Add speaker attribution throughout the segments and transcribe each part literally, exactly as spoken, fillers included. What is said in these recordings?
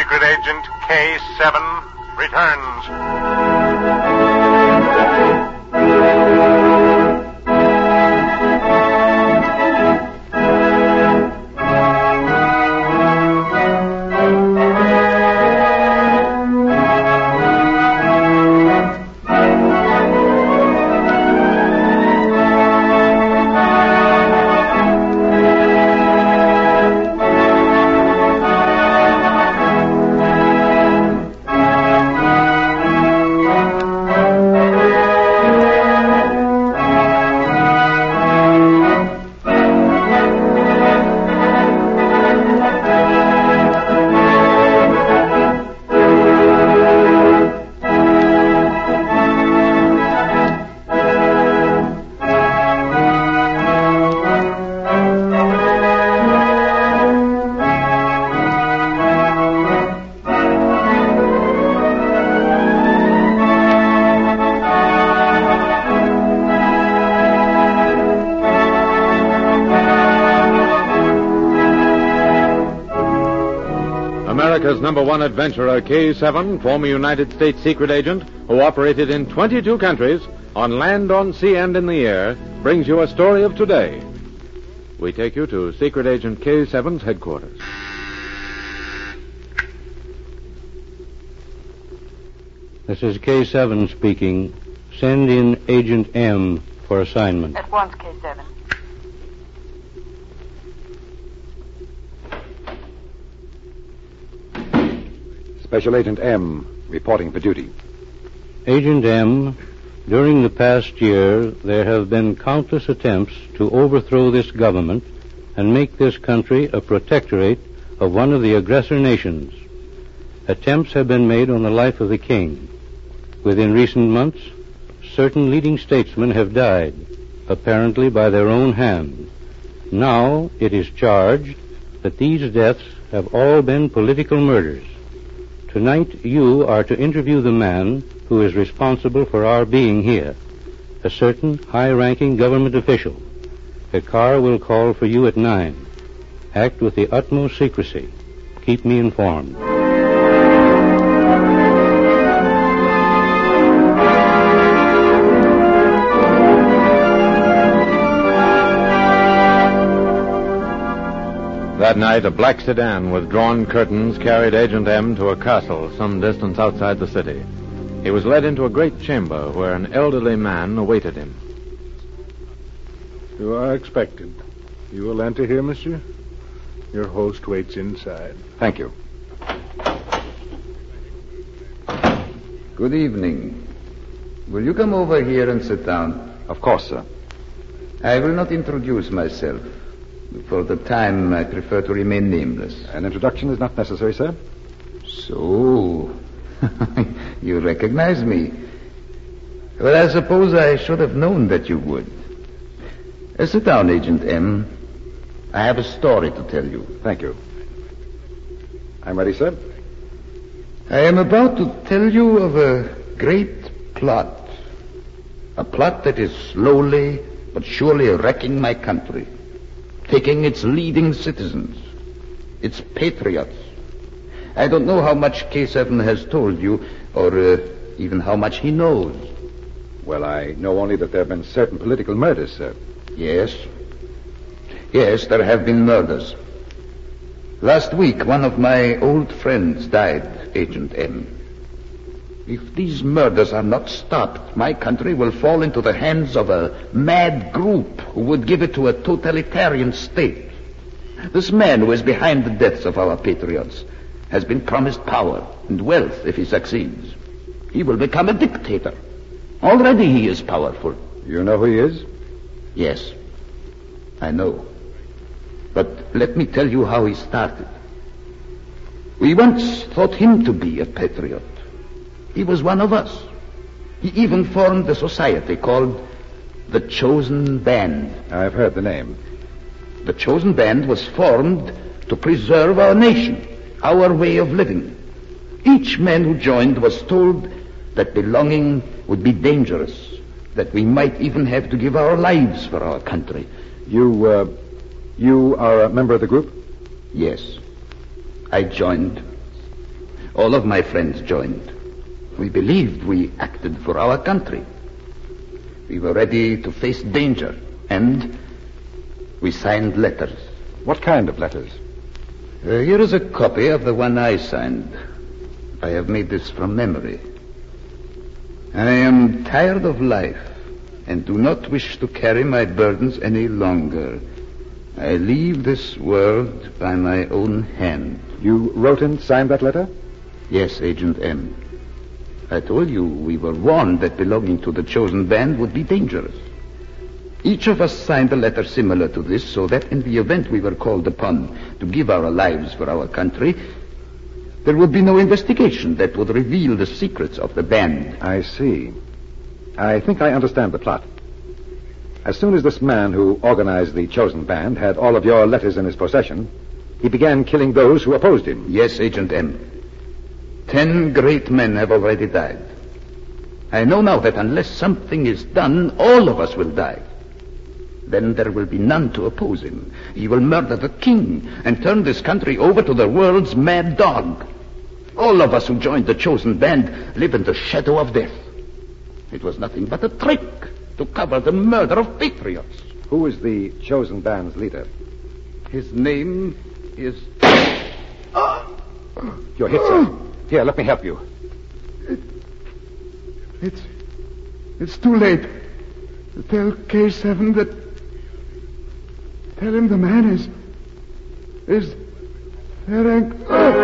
Speaker 1: Secret Agent K seven returns.
Speaker 2: America's number one adventurer, K seven, former United States secret agent who operated in twenty-two countries, on land, on sea, and in the air, brings you a story of today. We take you to Secret Agent K seven's headquarters.
Speaker 3: This is K seven speaking. Send in Agent M for assignment.
Speaker 4: At once, K seven.
Speaker 5: Special Agent M, reporting for duty.
Speaker 3: Agent M, during the past year, there have been countless attempts to overthrow this government and make this country a protectorate of one of the aggressor nations. Attempts have been made on the life of the king. Within recent months, certain leading statesmen have died, apparently by their own hand. Now it is charged that these deaths have all been political murders. Tonight you are to interview the man who is responsible for our being here, a certain high-ranking government official. A car will call for you at nine. Act with the utmost secrecy. Keep me informed.
Speaker 2: That night, a black sedan with drawn curtains carried Agent M to a castle some distance outside the city. He was led into a great chamber where an elderly man awaited him.
Speaker 6: You are expected. You will enter here, monsieur. Your host waits inside.
Speaker 5: Thank you.
Speaker 7: Good evening. Will you come over here and sit down?
Speaker 5: Of course, sir.
Speaker 7: I will not introduce myself. For the time, I prefer to remain nameless.
Speaker 5: An introduction is not necessary, sir.
Speaker 7: So, you recognize me. Well, I suppose I should have known that you would. Uh, sit down, Agent M. I have a story to tell you.
Speaker 5: Thank you. I'm ready, sir.
Speaker 7: I am about to tell you of a great plot. A plot that is slowly but surely wrecking my country. Taking its leading citizens, its patriots. I don't know how much K seven has told you, or uh, even how much he knows.
Speaker 5: Well, I know only that there have been certain political murders, sir.
Speaker 7: Yes. Yes, there have been murders. Last week, one of my old friends died, Agent M. If these murders are not stopped, my country will fall into the hands of a mad group who would give it to a totalitarian state. This man who is behind the deaths of our patriots has been promised power and wealth if he succeeds. He will become a dictator. Already he is powerful.
Speaker 5: You know who he is?
Speaker 7: Yes, I know. But let me tell you how he started. We once thought him to be a patriot. He was one of us. He even formed a society called the Chosen Band.
Speaker 5: I've heard the name.
Speaker 7: The Chosen Band was formed to preserve our nation, our way of living. Each man who joined was told that belonging would be dangerous, that we might even have to give our lives for our country.
Speaker 5: You, uh, you are a member of the group?
Speaker 7: Yes. I joined. All of my friends joined. We believed we acted for our country. We were ready to face danger, and we signed letters.
Speaker 5: What kind of letters?
Speaker 7: Uh, here is a copy of the one I signed. I have made this from memory. I am tired of life and do not wish to carry my burdens any longer. I leave this world by my own hand.
Speaker 5: You wrote and signed that letter?
Speaker 7: Yes, Agent M. I told you we were warned that belonging to the chosen band would be dangerous. Each of us signed a letter similar to this so that in the event we were called upon to give our lives for our country, there would be no investigation that would reveal the secrets of the band.
Speaker 5: I see. I think I understand the plot. As soon as this man who organized the chosen band had all of your letters in his possession, he began killing those who opposed him.
Speaker 7: Yes, Agent M. Ten great men have already died. I know now that unless something is done, all of us will die. Then there will be none to oppose him. He will murder the king and turn this country over to the world's mad dog. All of us who joined the chosen band live in the shadow of death. It was nothing but a trick to cover the murder of patriots.
Speaker 5: Who is the chosen band's leader?
Speaker 7: His name is...
Speaker 5: You're hit, sir. Here, let me help you.
Speaker 4: It, it's... It's too late. Tell K seven that... Tell him the man is... is... Ferenc...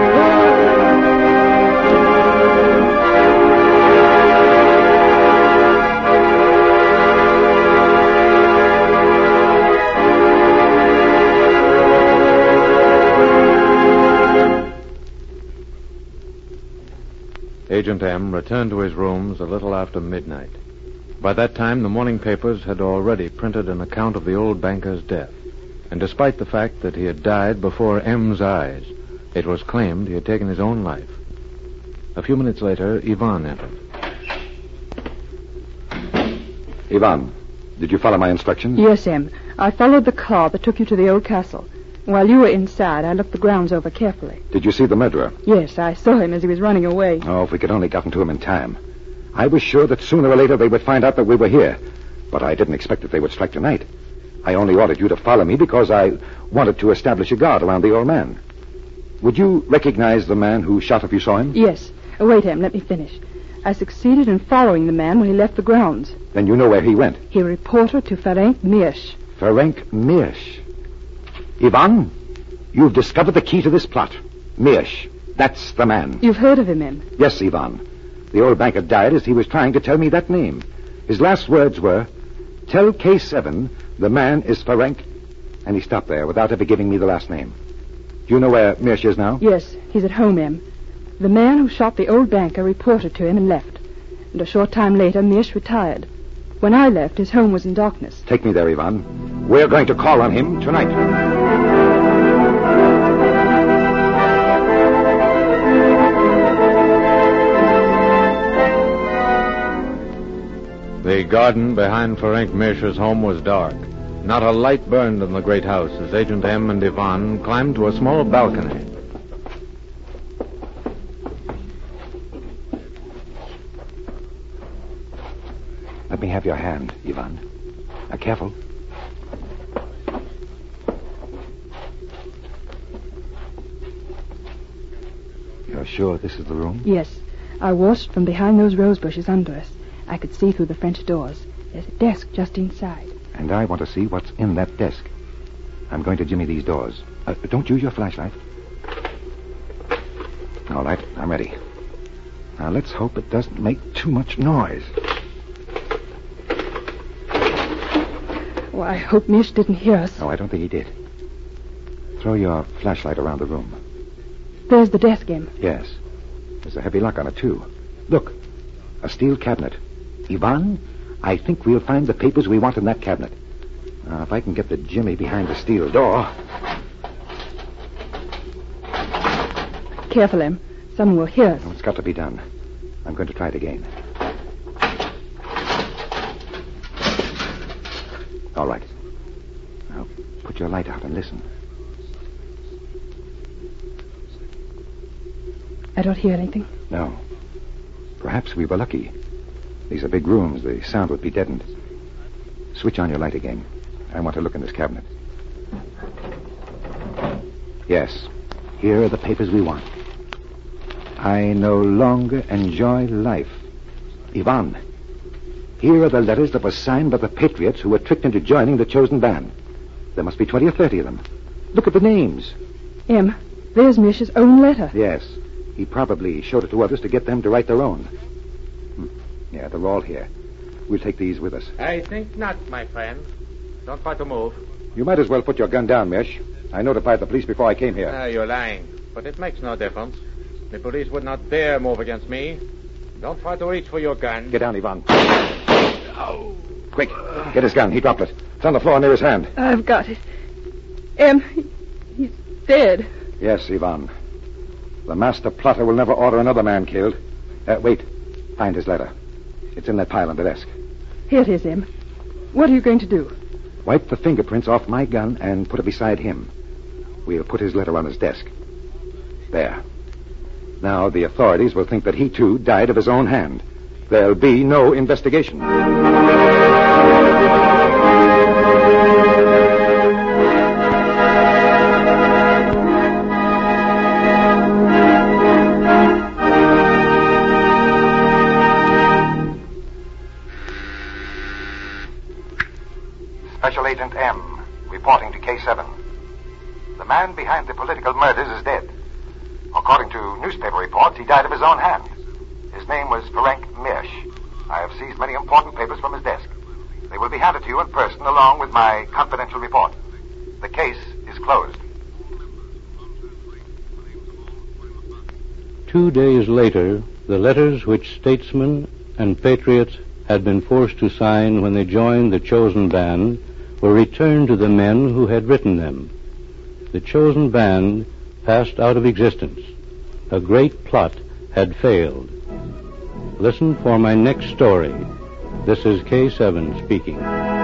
Speaker 2: Agent M returned to his rooms a little after midnight. By that time, the morning papers had already printed an account of the old banker's death. And despite the fact that he had died before M's eyes, it was claimed he had taken his own life. A few minutes later, Ivan entered.
Speaker 5: Ivan, did you follow my instructions?
Speaker 8: Yes, Em. I followed the car that took you to the old castle. While you were inside, I looked the grounds over carefully.
Speaker 5: Did you see the murderer?
Speaker 8: Yes, I saw him as he was running away.
Speaker 5: Oh, if we could only gotten to him in time. I was sure that sooner or later they would find out that we were here. But I didn't expect that they would strike tonight. I only ordered you to follow me because I wanted to establish a guard around the old man. Would you recognize the man who shot if you saw him?
Speaker 8: Yes. Oh, wait, Em, let me finish. I succeeded in following the man when he left the grounds.
Speaker 5: Then you know where he went.
Speaker 8: He reported to Ferenc Mirsch.
Speaker 5: Ferenc Mirsch. Ivan, you've discovered the key to this plot. Mirsch. That's the man.
Speaker 8: You've heard of him, Em?
Speaker 5: Yes, Ivan. The old banker died as he was trying to tell me that name. His last words were, "Tell K seven the man is Ferenc," and he stopped there without ever giving me the last name. Do you know where Mirsch is now?
Speaker 8: Yes, he's at home, Em. The man who shot the old banker reported to him and left. And a short time later, Mirsch retired. When I left, his home was in darkness.
Speaker 5: Take me there, Ivan. We're going to call on him tonight.
Speaker 2: The garden behind Ferenc Mirsch's home was dark. Not a light burned in the great house as Agent M and Ivan climbed to a small balcony.
Speaker 5: Let me have your hand, Ivan. Now, careful. You're sure this is the room?
Speaker 8: Yes. I watched from behind those rose bushes under us. I could see through the French doors. There's a desk just inside.
Speaker 5: And I want to see what's in that desk. I'm going to jimmy these doors. Uh, don't use your flashlight. All right, I'm ready. Now, let's hope it doesn't make too much noise.
Speaker 8: Oh, I hope Mirsch didn't hear us.
Speaker 5: No, I don't think he did. Throw your flashlight around the room.
Speaker 8: There's the desk, Em.
Speaker 5: Yes. There's a heavy lock on it, too. Look, a steel cabinet. Ivan, I think we'll find the papers we want in that cabinet. Now, if I can get the jimmy behind the steel door...
Speaker 8: Careful, Em. Someone will hear us.
Speaker 5: Oh, it's got to be done. I'm going to try it again. All right. Now, put your light out and listen.
Speaker 8: I don't hear anything.
Speaker 5: No. Perhaps we were lucky. These are big rooms. The sound would be deadened. Switch on your light again. I want to look in this cabinet. Yes. Here are the papers we want. I no longer enjoy life. Ivan. Here are the letters that were signed by the patriots who were tricked into joining the chosen band. There must be twenty or thirty of them. Look at the names.
Speaker 8: Em, there's Mish's own letter.
Speaker 5: Yes. He probably showed it to others to get them to write their own. Hmm. Yeah, they're all here. We'll take these with us.
Speaker 2: I think not, my friend. Don't try to move.
Speaker 5: You might as well put your gun down, Mish. I notified the police before I came here.
Speaker 2: Ah, you're lying. But it makes no difference. The police would not dare move against me. Don't try to reach for your gun.
Speaker 5: Get down, Ivan. Oh. Quick, get his gun. He dropped it. It's on the floor near his hand.
Speaker 8: I've got it. Em, he, he's dead.
Speaker 5: Yes, Ivan. The master plotter will never order another man killed. Uh, wait. Find his letter. It's in that pile on the desk.
Speaker 8: Here it is, Em. What are you going to do?
Speaker 5: Wipe the fingerprints off my gun and put it beside him. We'll put his letter on his desk. There. Now the authorities will think that he, too, died of his own hand. There'll be no investigation.
Speaker 1: Special Agent M, reporting to K seven. The man behind the political murders is dead. According to newspaper reports, he died of his own hand. His name was Ferenc Mirsch. I have seized many important papers from his desk. They will be handed to you in person along with my confidential report. The case is closed.
Speaker 3: Two days later, the letters which statesmen and patriots had been forced to sign when they joined the chosen band were returned to the men who had written them. The chosen band passed out of existence. A great plot had failed. Listen for my next story. This is K seven speaking.